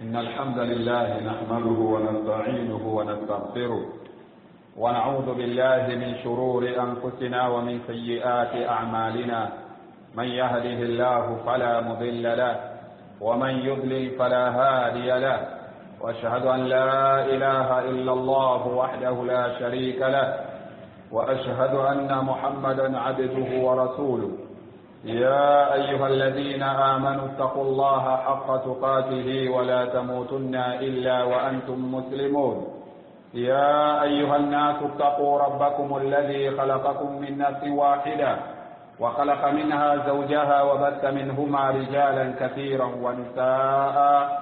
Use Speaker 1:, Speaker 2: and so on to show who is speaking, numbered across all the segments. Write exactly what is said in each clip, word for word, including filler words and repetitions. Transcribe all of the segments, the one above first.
Speaker 1: إن الحمد لله نحمده ونستعينه ونستغفره ونعوذ بالله من شرور أنفسنا ومن سيئات أعمالنا. من يهده الله فلا مضل له ومن يضلل فلا هادي له، وأشهد أن لا إله إلا الله وحده لا شريك له، وأشهد أن محمدا عبده ورسوله. يا أيها الذين آمنوا اتقوا الله حق تقاته ولا تموتن إلا وأنتم مسلمون. يا أيها الناس اتقوا ربكم الذي خلقكم من نفس واحدة وخلق منها زوجها وبث منهما رجالا كثيرا ونساء،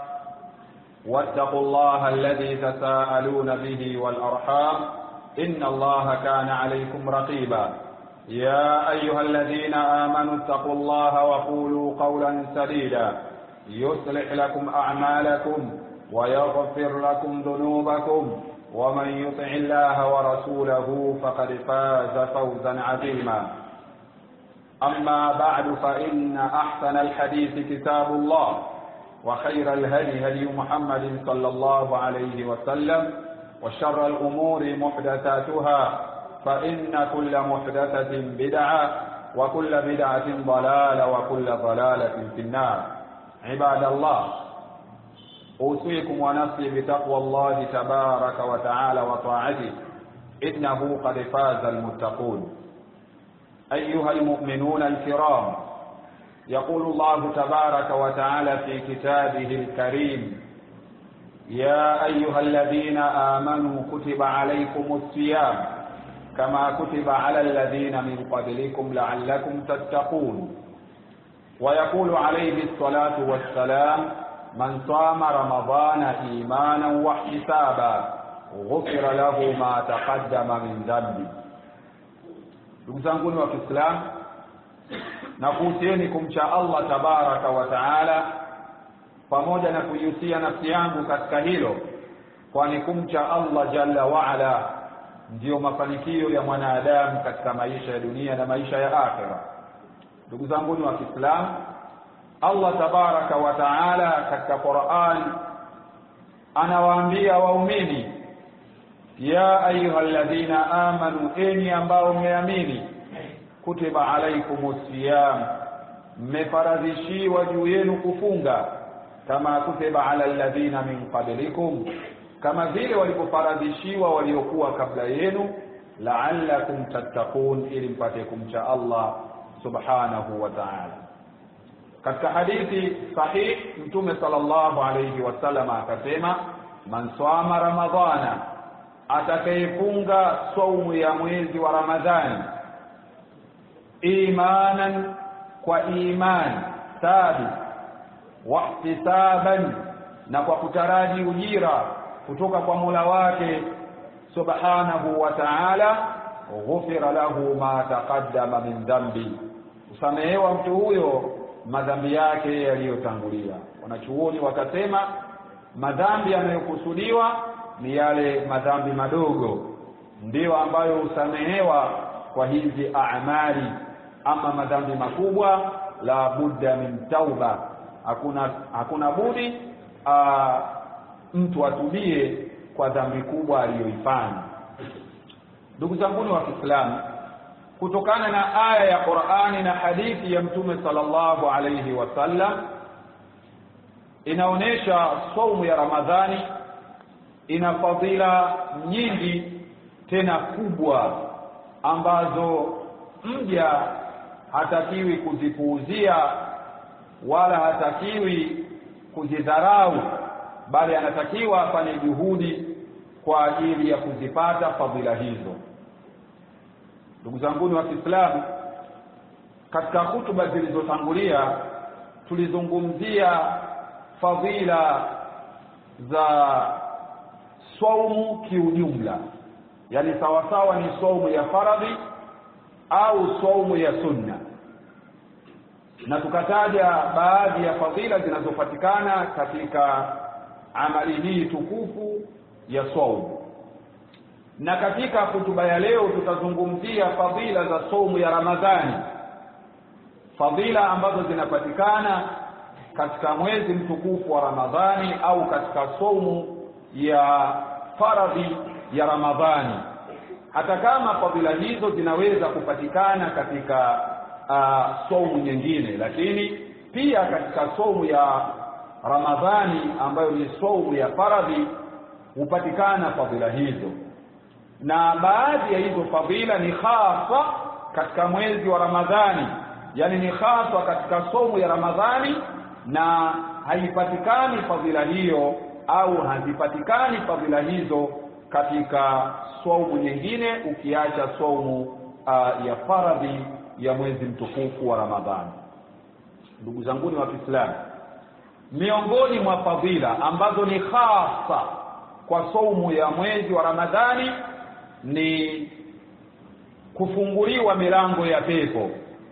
Speaker 1: واتقوا الله الذي تساءلون به والأرحام إن الله كان عليكم رقيبا. يا أيها الذين آمنوا اتقوا الله وقولوا قولا سديدا يصلح لكم أعمالكم ويغفر لكم ذنوبكم، ومن يطع الله ورسوله فقد فاز فوزا عظيما. أما بعد، فإن أحسن الحديث كتاب الله، وخير الهدي هدي محمد صلى الله عليه وسلم، وشر الأمور محدثاتها، فإن كل محدثة بدعة وكل بدعة ضلالة وكل ضلالة في النار. عباد الله، أوصيكم ونفسي بتقوى الله تبارك وتعالى وطاعته، إنه قد فاز المتقون. أيها المؤمنون الكرام، يقول الله تبارك وتعالى في كتابه الكريم: يا أيها الذين آمنوا كتب عليكم الصيام كما كتب على الذين من قبلكم لعلكم تتقون. ويقول عليه الصلاة والسلام: من صام رمضان إيمانا واحتسابا غفر له ما تقدم من ذنبه. Ndugu zangu wa Kiislamu, na kuhusieni kumcha Allah tabaraka wa taala, pamoja na kuihusia nafsi yangu katika hilo, kwani kumcha Allah jalla wa ala ndio mafanikio ya mwanadamu katika maisha ya dunia na maisha ya akhera. Ndugu zangu wa Kiislamu, Allah tabaraka wa taala katika Qur'an anawaambia waumini: ya ayyuhalladhina amanu, enyi ambao mmeamini, kutiba alaikumus siyam, mmefaradhishiwa juu yenu kufunga, kama kutiba ala alladhina min qablikum, kama vile walipofaradhishiwa waliokuwa kabla yenu, la'allakum tattaqun, ili mpate kumcha Allah subhanahu wa ta'ala. Katika hadithi sahih, Mtume sallallahu alayhi wasallam akasema: man swama ramadhana, atakayefunga saumu ya mwezi wa Ramadhani, imanan, kwa iman thabit, wa ihtisaban, na kwa kutaraji ujira kutoka kwa Mola wake subhanahu wa ta'ala, ghufira lahu ma taqaddama min dhanbi, usamehewa mtu huyo madhambi yake yaliyotangulia. Wanachuoni wakasema madhambi yanayokusudiwa ni yale madhambi madogo, ndio ambayo usamehewa kwa hizi a'mali. Ama madhambi makubwa, la budda min tauba, hakuna hakuna budi aa, mtu atubie kwa dhambi kubwa aliyoifanya. Ndugu zangu wa Kiislamu, kutokana na aya ya Qur'ani na hadithi ya Mtume sallallahu alayhi wasallam, inaonesha saumu ya Ramadhani ina fadhila nyingi tena kubwa, ambazo mja hatakiwi kuzipuuzia wala hatakiwi kuzidharau, bali anatakiwa afanye juhudi kwa ajili ya kuzipata fadhila hizo. Ndugu zangu wa Kiislamu, katika hutuba zilizotangulia tulizungumzia fadhila za saumu kiujumla, yani sawa sawa ni saumu ya faradhi au saumu ya sunna, na tukataja baadhi ya fadhila zinazopatikana katika amali hii tukufu ya saumu. Na katika hutuba ya leo tutazungumzia fadhila za saumu ya Ramadhani, fadhila ambazo zinapatikana katika mwezi mtukufu wa Ramadhani au katika saumu ya faradhi ya Ramadhani, hata kama fadhila hizo zinaweza kupatikana katika uh, saumu nyingine, lakini pia katika saumu ya Ramadhani ambayo ni saumu ya faradhi hupatikana fadhila hizo. Na baadhi ya hizo fadhila ni hasa katika mwezi wa Ramadhani, yani ni hasa katika saumu ya Ramadhani, na haipatikani fadhila hiyo au hazipatikani fadhila hizo katika saumu nyingine, ukiacha saumu uh, ya faradhi ya mwezi mtukufu wa Ramadhani. Ndugu zangu wa Kiislamu, miongoni mwa fadhila ambazo ni hasa kwa saumu ya mwezi wa Ramadhani ni kufunguliwa milango ya pepo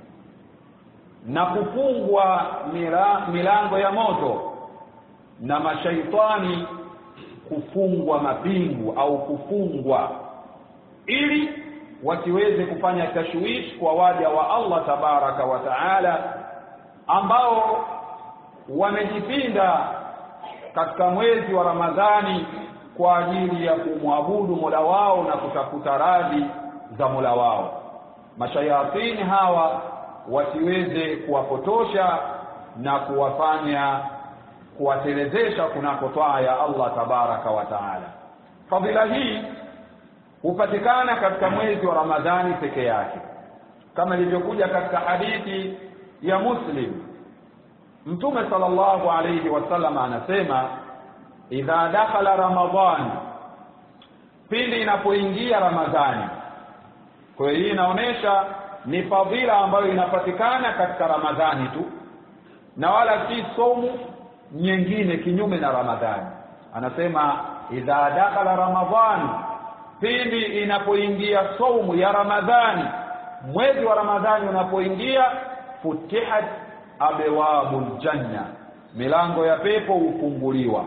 Speaker 1: na kufungwa milango ya moto, na mashaitani kufungwa mapingu au kufungwa, ili wasiweze kufanya tashwishi kwa waja wa Allah tabaraka wa taala ambao wamejipinda katika mwezi wa Ramadhani kwa ajili ya kumwabudu Mola wao na kutafuta radhi za Mola wao. Mashayatini hawa wasiweze kuwapotosha na kuwafanya kuwatelezesha kunako taa ya Allah tabaraka wa taala. Fadhila hii hupatikana katika mwezi wa Ramadhani peke yake, kama ilivyokuja katika hadithi ya Muslim. Mtume sallallahu alayhi wasallam anasema, idha dakhala Ramadhan, pindi inapoingia Ramadhani. Kwa hiyo inaonesha ni fadhila ambayo inapatikana katika Ramadhani tu, na wala si somu nyingine kinyume na Ramadhani. Anasema idha dakhala Ramadhan, pindi inapoingia saumu ya Ramadhani, mwezi wa Ramadhani unapoingia, futihat abwabul janna, milango ya pepo hufunguliwa,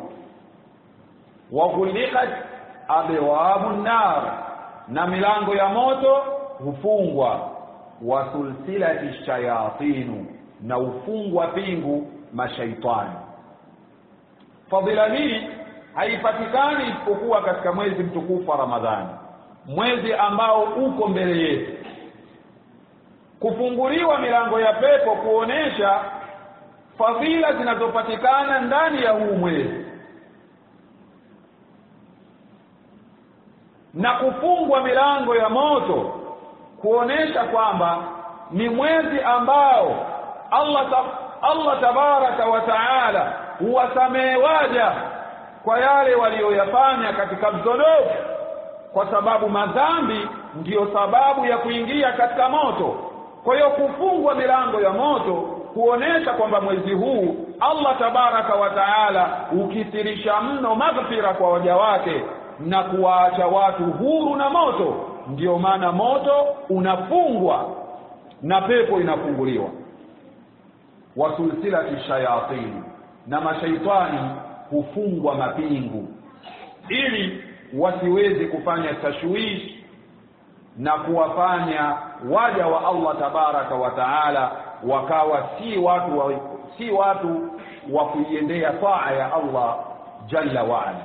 Speaker 1: wa ghuliqat abwabun nar, na milango ya moto hufungwa, wa sulsilati shayatinu, na ufungwa pingu mashaitani. Fadhila hii haipatikani isipokuwa katika mwezi mtukufu wa Ramadhani, mwezi ambao uko mbele yetu. Kufunguliwa milango ya pepo kuonesha fadhila zinazopatikana ndani ya huu mwezi, na kufungwa milango ya moto kuonesha kwamba ni mwezi ambao Allah Allah tabaraka wa taala huwasamehe waja kwa yale walioyafanya katika mzodofu, kwa sababu madhambi ndiyo sababu ya kuingia katika moto. Kwa hiyo kufungwa milango ya moto kuonesha kwamba mwezi huu Allah tabaraka wa taala ukithirisha mno maghfira kwa waja wake na kuwaacha watu huru na moto. Ndiyo maana moto unafungwa na pepo inafunguliwa. Wasulsilati shayatin, na mashaitani hufungwa mapingu, ili wasiweze kufanya tashwishi na kuwafanya waja wa Allah tabaraka wa taala wakawa si watu wa, si watu wa kuiendea taa ya Allah jalla wa ala.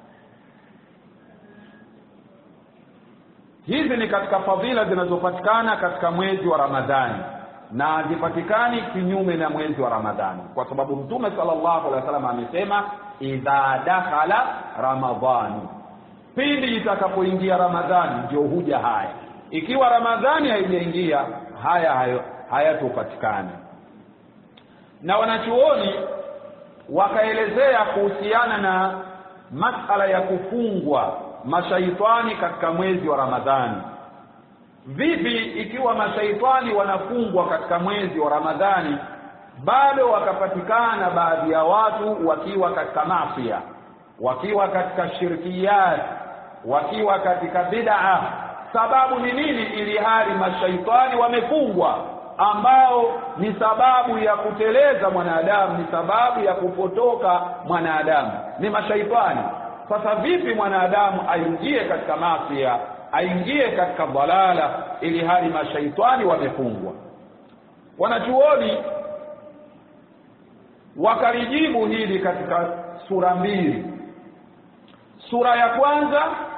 Speaker 1: Hizi ni katika fadhila zinazopatikana katika mwezi wa Ramadhani, na hazipatikani kinyume na mwezi wa Ramadhani, kwa sababu Mtume sallallahu alaihi wasallam amesema idha dakhala Ramadhani, pindi itakapoingia Ramadhani ndio huja haya. Ikiwa Ramadhani haijaingia, haya hayo hayatopatikana. Na wanachuoni wakaelezea kuhusiana na masala ya kufungwa mashaitani katika mwezi wa Ramadhani. Vipi ikiwa mashaitani wanafungwa katika mwezi wa Ramadhani, bado wakapatikana baadhi ya watu wakiwa katika maasiya, wakiwa katika shirkiyat, wakiwa katika bid'a? Sababu ni nini ili hali mashaitani wamefungwa, ambao ni sababu ya kuteleza mwanadamu, ni sababu ya kupotoka mwanadamu, ni mashaitani? Sasa vipi mwanadamu aingie katika maasiya, aingie katika dhalala, ili hali mashaitani wamefungwa? Wanachuoni wakalijibu hili katika sura mbili. Sura ya kwanza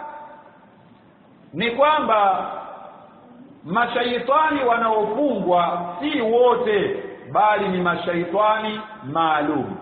Speaker 1: ni kwamba mashaitani wanaofungwa si wote, bali ni mashaitani maalum,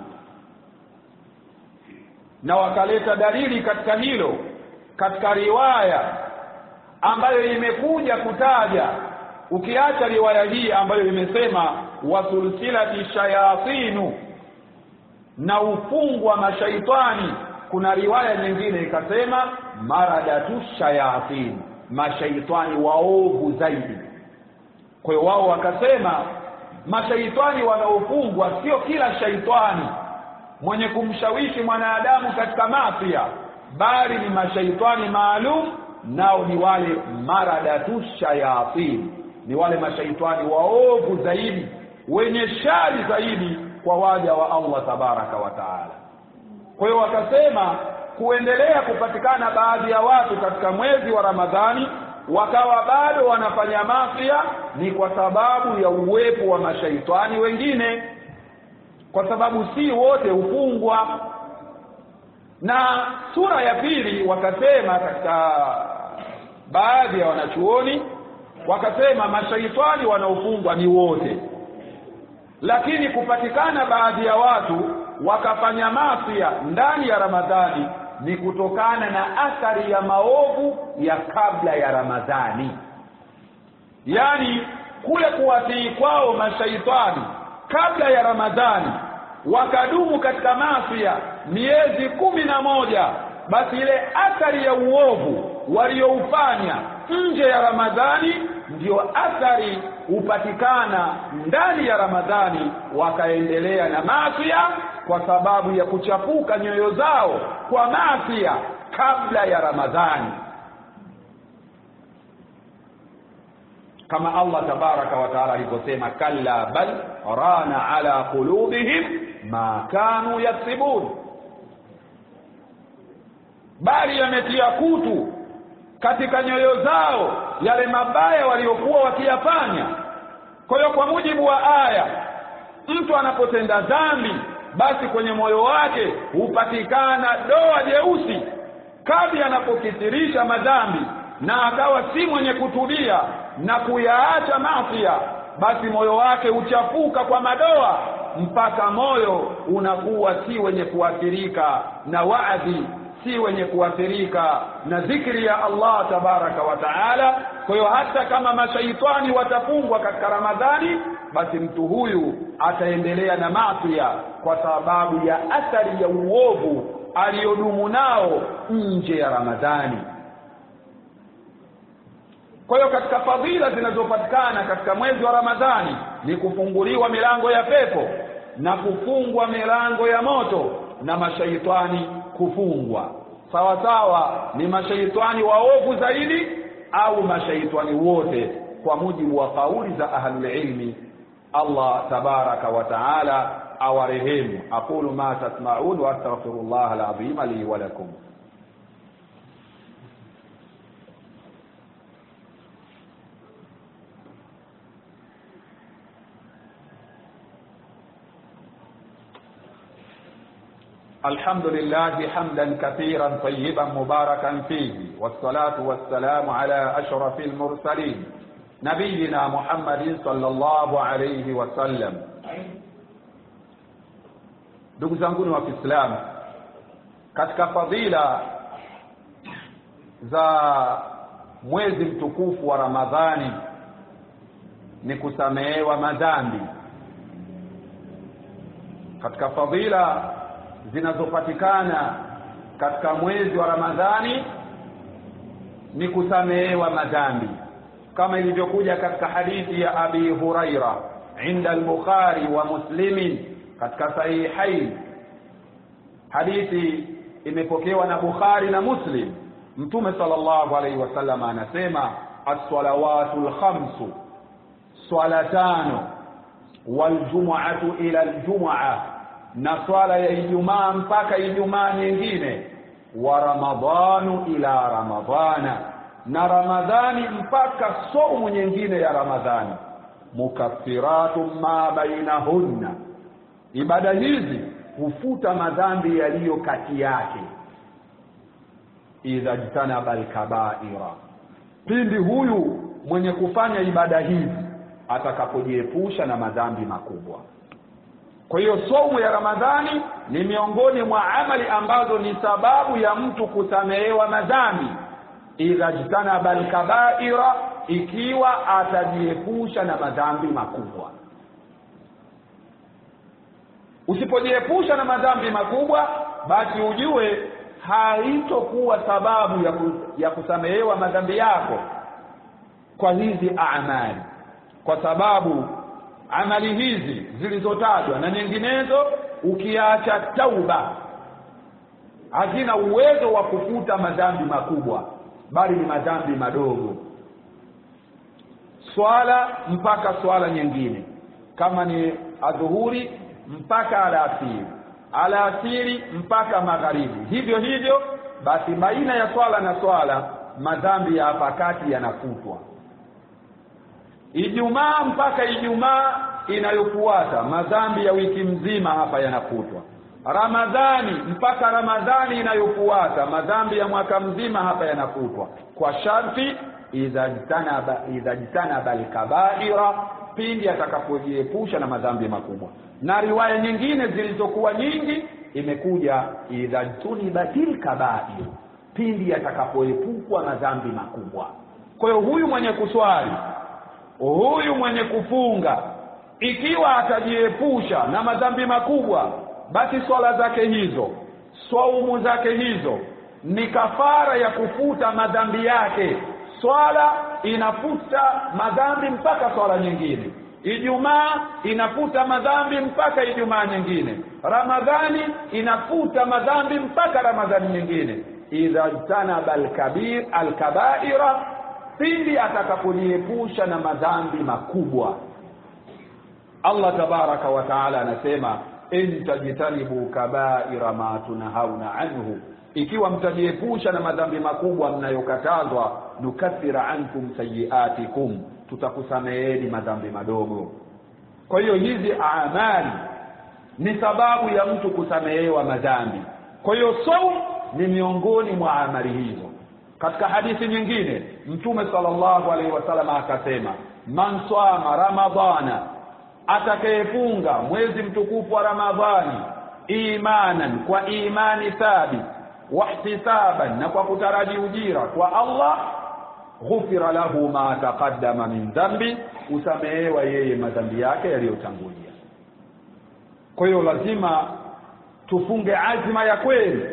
Speaker 1: na wakaleta dalili katika hilo katika riwaya ambayo imekuja kutaja, ukiacha riwaya hii ambayo imesema wasulsilati shayatinu, na ufungwa mashaitani, kuna riwaya nyingine ikasema maradatu shayatin, mashaitani waovu zaidi. Kwa hiyo wao wakasema mashaitani wanaofungwa sio kila shaitani mwenye kumshawishi mwanadamu katika maasi, bali ni mashaitani maalum, nao ni wale maradatu shayatin, ni wale mashaitani waovu zaidi, wenye shari zaidi kwa waja wa Allah tabaraka wa taala. Kwa hiyo wakasema kuendelea kupatikana baadhi ya watu katika mwezi wa Ramadhani wakawa bado wanafanya maasi ni kwa sababu ya uwepo wa mashaitani wengine, kwa sababu si wote hufungwa. Na sura ya pili wakasema katika baadhi ya wanachuoni wakasema mashaitani wanaofungwa ni wote, lakini kupatikana baadhi ya watu wakafanya maasi ndani ya Ramadhani ni kutokana na athari ya maovu ya kabla ya Ramadhani. Yani kule kuwatii kwao mashaitani kabla ya Ramadhani, wakadumu katika maasi miezi kumi na moja, basi ile athari ya uovu walioufanya nje ya Ramadhani ndio athari upatikana ndani ya Ramadhani, wakaendelea na maasi kwa sababu ya kuchafuka nyoyo zao kwa maasi kabla ya Ramadhani. Kama Allah tabaraka wa taala alivyosema, kalla bal rana ala qulubihim ma kanu yaksibun, bali yametia kutu katika nyoyo zao yale mabaya waliokuwa wakiyafanya. Kwa hiyo kwa mujibu wa aya, mtu anapotenda dhambi basi kwenye moyo wake hupatikana doa jeusi. Kadri anapokithirisha madhambi na akawa si mwenye kutulia na kuyaacha maasi, basi moyo wake uchafuka kwa madoa mpaka moyo unakuwa si wenye kuathirika na waadhi, si wenye kuathirika na dhikri ya Allah tabaraka wa taala. Kwa hiyo hata kama mashaitani watafungwa katika Ramadhani, basi mtu huyu ataendelea na maasi kwa sababu ya athari ya uovu aliyodumu nao nje ya Ramadhani. Kwa hiyo katika fadhila zinazopatikana katika mwezi wa Ramadhani ni kufunguliwa milango ya pepo na kufungwa milango ya moto na mashaitani kufungwa. Sawa sawa ni mashaitani waovu zaidi au mashaitani wote, kwa mujibu wa kauli za ahlul ilmi. Allah tabaraka wa taala awarehemu. Aqulu ma tasma'un wa astaghfirullah alazim li wa lakum. الحمد لله حمدا كثيرا طيبا مباركا فيه، والصلاة والسلام على أشرف المرسلين نبينا محمد صلى الله عليه وسلم. Ndugu zangu wa Kiislamu, katika fadhila za mwezi mtukufu wa Ramadhani ni kusamehewa madhambi. Katika fadhila zinazopatikana katika mwezi wa Ramadhani ni kusamehewa madhambi, kama ilivyokuja katika hadithi ya Abi Huraira inda al-Bukhari wa Muslim katika sahihain. Hadithi imepokewa na Bukhari na Muslim. Mtume sallallahu alaihi wasallam anasema, as-salawatul khamsu, swala tano, wal jumu'atu ila al-jumu'ah, na swala ya Ijumaa mpaka Ijumaa nyingine, wa Ramadhanu ila Ramadhana, na Ramadhani mpaka saumu nyingine ya Ramadhani, mukaffiratun ma bainahunna, ibada hizi hufuta madhambi yaliyo kati yake. Idha jitanaba al-kaba'ira, pindi huyu mwenye kufanya ibada hizi atakapojiepusha na madhambi makubwa. Kwa hiyo somo ya Ramadhani ni miongoni mwa amali ambazo ni sababu ya mtu kusamehewa madhambi. Idha jitanaba al-kaba'ira, ikiwa atajiepusha na madhambi makubwa. Usipojiepusha na madhambi makubwa, basi ujue haitokuwa sababu ya, ku, ya kusamehewa madhambi yako kwa hizi amali, kwa sababu amali hizi zilizotajwa na nyinginezo ukiacha tauba hazina uwezo wa kufuta madhambi makubwa, bali ni madhambi madogo. Swala mpaka swala nyingine, kama ni adhuhuri mpaka alasiri, alasiri mpaka magharibi, hivyo hivyo, basi baina ya swala na swala madhambi ya hapa kati yanafutwa. Ijumaa mpaka Ijumaa inayofuata madhambi ya wiki mzima hapa yanafutwa. Ramadhani mpaka Ramadhani inayofuata madhambi ya mwaka mzima hapa yanafutwa, kwa sharti idha jitanaba idha jitanaba al-kaba'ira, pindi atakapojiepusha na madhambi makubwa. Na riwaya nyingine zilizokuwa nyingi imekuja idha tunibatil kaba'ir, pindi atakapoepukwa madhambi makubwa. Kwa hiyo huyu mwenye kuswali, huyu mwenye kufunga, ikiwa atajiepusha na madhambi makubwa, basi swala zake hizo, saumu zake hizo ni kafara ya kufuta madhambi yake. Swala inafuta madhambi mpaka swala nyingine, Ijumaa inafuta madhambi mpaka Ijumaa nyingine, Ramadhani inafuta madhambi mpaka Ramadhani nyingine. Idha tanaba al-kabir al-kaba'ira, pindi atakapojiepusha na madhambi makubwa. Allah tabaraka wa taala anasema in tajtanibu kaba'ira ma tunhauna anhu, ikiwa mtajiepusha na madhambi makubwa mnayokatazwa, nukathira ankum sayiatikum, tutakusameheni madhambi madogo. Kwa hiyo hizi amali ni sababu ya mtu kusamehewa madhambi. Kwa hiyo saum ni miongoni mwa amali hizo. Katika hadithi nyingine Mtume sallallahu alaihi wasallam akasema, man swama ramadhana, atakayefunga mwezi mtukufu wa Ramadhani, imanan, kwa imani thabit, wahtisaban, na kwa kutaraji ujira kwa Allah, ghufira lahu ma taqaddama min dhanbi, usamehewa yeye madhambi yake yaliyotangulia. Kwa hiyo lazima tufunge azma ya kweli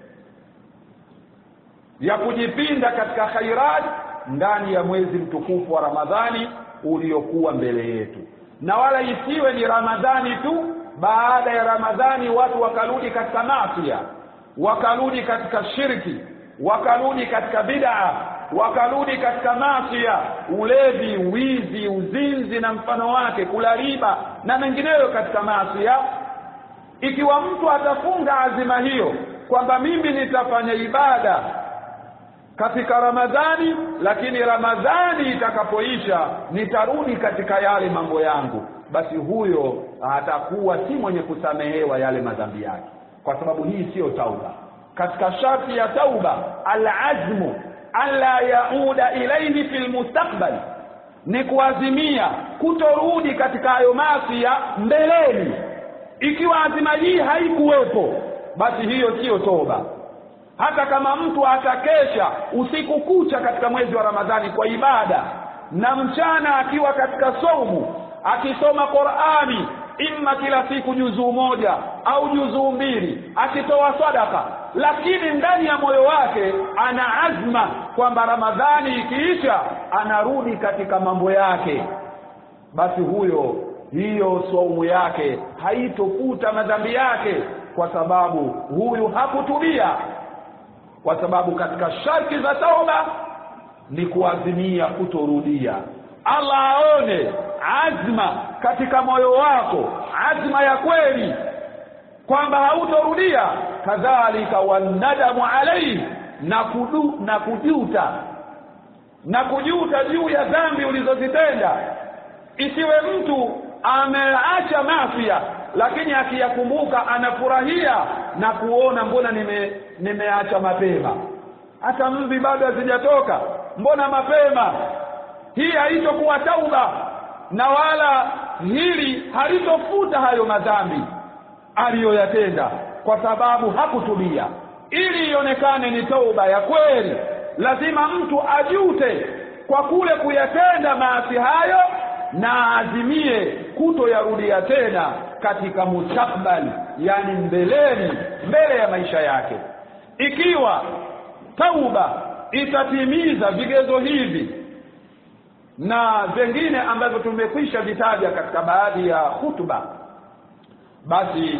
Speaker 1: ya kujipinda katika khairat ndani ya mwezi mtukufu wa Ramadhani uliokuwa mbele yetu, na wala isiwe ni Ramadhani tu, baada ya Ramadhani watu wakarudi katika maasi, wakarudi katika shirki, wakarudi katika bid'a, wakarudi katika maasi, ulevi, wizi, uzinzi na mfano wake, kula riba na mengineyo katika maasi. Ikiwa mtu atafunga azima hiyo kwamba mimi nitafanya ibada katika Ramadhani, lakini Ramadhani itakapoisha nitarudi katika yale mambo yangu, basi huyo atakuwa si mwenye kusamehewa yale madhambi yake, kwa sababu hii sio tauba. Katika sharti ya tauba al-azmu alla yauda ilayhi fil mustaqbal, ni kuazimia kutorudi katika hayo maasi ya mbeleni. Ikiwa azima hii haikuwepo, basi hiyo sio toba. Hata kama mtu atakesha usiku kucha katika mwezi wa Ramadhani kwa ibada, na mchana akiwa katika saumu akisoma Qur'ani, imma kila siku juzuu moja au juzuu mbili, akitoa sadaka, lakini ndani ya moyo wake ana azma kwamba Ramadhani ikiisha anarudi katika mambo yake, basi huyo, hiyo saumu yake haitofuta madhambi yake, kwa sababu huyu hakutubia. Kwa sababu katika sharti za tauba ni kuazimia kutorudia. Allah aone azma katika moyo wako, azma ya kweli kwamba hautorudia. Kadhalika wanadamu alayhi, na kudu, na kujuta na kujuta juu ya dhambi ulizozitenda. Isiwe mtu ameacha maasi lakini akiyakumbuka anafurahia na kuona mbona nime nimeacha mapema, hata mvi bado hazijatoka, mbona mapema. Hii haitokuwa tauba, na wala hili halitofuta hayo madhambi aliyoyatenda, kwa sababu hakutubia. Ili ionekane ni tauba ya kweli, lazima mtu ajute kwa kule kuyatenda maasi hayo, na azimie kutoyarudia tena katika mustakbali, yani mbeleni, mbele ya maisha yake. Ikiwa tauba itatimiza vigezo hivi na vingine ambavyo tumekwisha vitaja katika baadhi ya hutuba, basi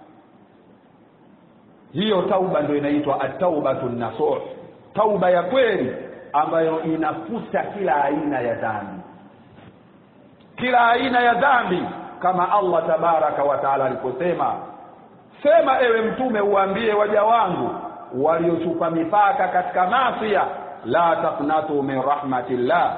Speaker 1: hiyo tauba ndio inaitwa at-taubatun nasuh, tauba ya kweli ambayo inafuta kila aina ya dhambi, kila aina ya dhambi, kama Allah tabaraka wa taala aliposema, sema ewe mtume uambie waja wangu waliochupa mipaka katika maasi, la taqnatu min rahmatillah,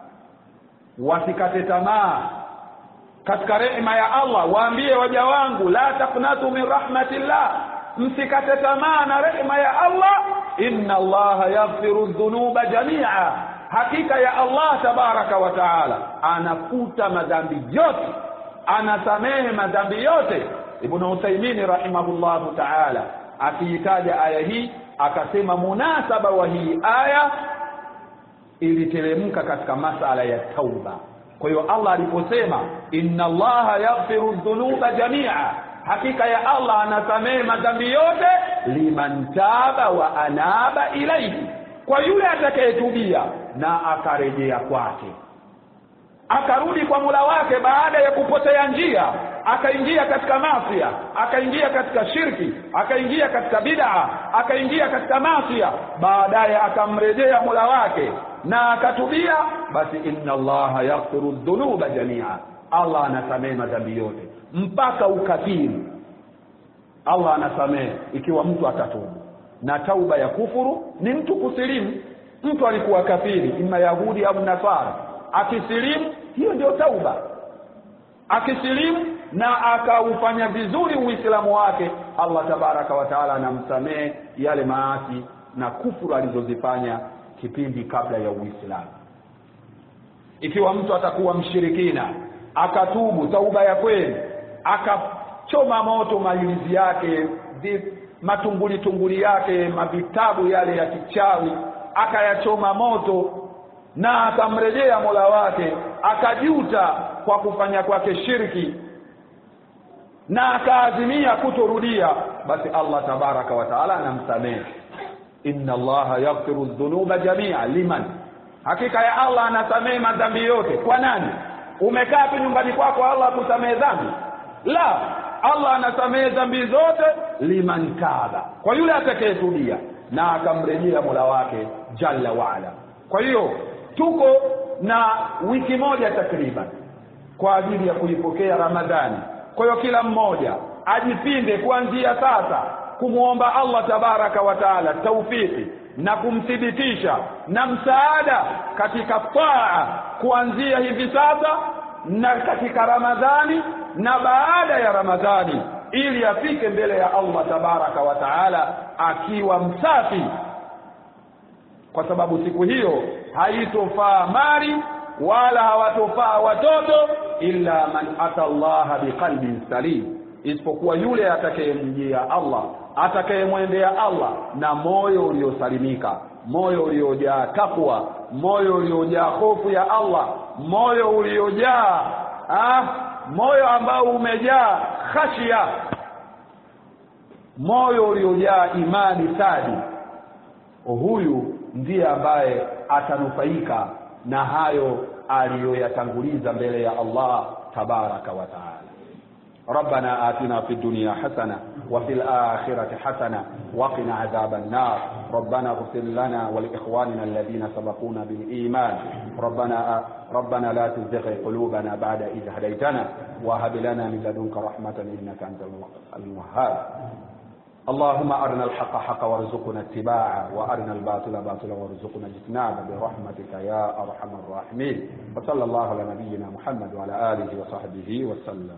Speaker 1: wasikate tamaa katika rehema ya Allah. Waambie waja wangu la taqnatu min rahmatillah, msikate tamaa na rehema ya Allah. Inna Allaha yaghfiru dhunuba jami'a, hakika ya Allah tabaraka wa taala anafuta madhambi yote, anasamehe madhambi yote. Ibn Uthaymeen rahimahullahu taala akiitaja aya hii akasema munasaba wa hii aya iliteremka katika masala ya tauba. Kwa hiyo Allah aliposema inna Allaha yaghfiru dhunuba jami'a, hakika ya Allah anasamehe madhambi yote, liman taba wa anaba ilayhi, kwa yule atakayetubia na akarejea kwake, akarudi kwa Mola wake baada ya kupotea njia, akaingia katika maasi, akaingia katika shirki, akaingia katika bid'a, akaingia katika maasi, baadaye akamrejea Mola wake na akatubia, basi inna Allaha yaghfiru dhunuba jami'a, Allah anasamehe madhambi yote mpaka ukafiri. Allah anasamehe ikiwa mtu atatubu. Na tauba ya kufuru ni mtu kusilimu. Mtu alikuwa kafiri, ima Yahudi au Nasara, akisilimu, hiyo ndio tauba. Akisilimu na akaufanya vizuri Uislamu wake, Allah tabaraka wa taala anamsamehe yale maasi na kufuru alizozifanya kipindi kabla ya Uislamu. Ikiwa mtu atakuwa mshirikina akatubu tauba ya kweli, akachoma moto mailizi yake, matunguli tunguli yake, mavitabu yale ya kichawi akayachoma moto, na akamrejea Mola wake, akajuta kwa kufanya kwake shirki, na akaazimia kutorudia, basi Allah tabaraka wa taala anamsamehe. Inna Allaha yaghfiru dhunuba jami'a liman, hakika ya Allah anasamehe madhambi yote. Kwa nani? Umekaa tu nyumbani kwako Allah akusamehe dhambi? La, Allah anasamehe dhambi zote liman taba, kwa yule atakayetubia na akamrejea Mola wake jalla wa ala. Kwa hiyo tuko na wiki moja takriban kwa ajili ya kuipokea Ramadhani. Kwa hiyo kila mmoja ajipinde kuanzia sasa kumuomba Allah tabaraka wa taala taufiki na kumthibitisha na msaada katika taa kuanzia hivi sasa na katika Ramadhani na baada ya Ramadhani, ili afike mbele ya Allah tabaraka wa taala akiwa msafi, kwa sababu siku hiyo haitofaa mali wala hawatofaa watoto illa man ata Allah biqalbin salim, isipokuwa yule atakayemjia Allah, atakayemwendea Allah na moyo uliosalimika, moyo uliojaa takwa, moyo uliojaa hofu ya Allah, moyo uliojaa ah moyo ambao umejaa khashia, moyo uliojaa imani sadi. Huyu ndiye ambaye atanufaika na hayo aliyoyatanguliza mbele ya Allah tabaraka wa taala. ربنا آتنا في الدنيا حسنة وفي الآخرة حسنة وقنا عذاب النار. ربنا اغفر لنا ولإخواننا الذين سبقونا بالإيمان. ربنا ربنا لا تزغ قلوبنا بعد إذ هديتنا وهب لنا من لدنك رحمة إنك أنت الوهاب. اللهم أرنا الحق حقا وارزقنا اتباعه، وأرنا الباطل باطلا وارزقنا اجتنابه برحمتك يا أرحم الراحمين. وصلى الله على نبينا محمد وعلى آله وصحبه وسلم.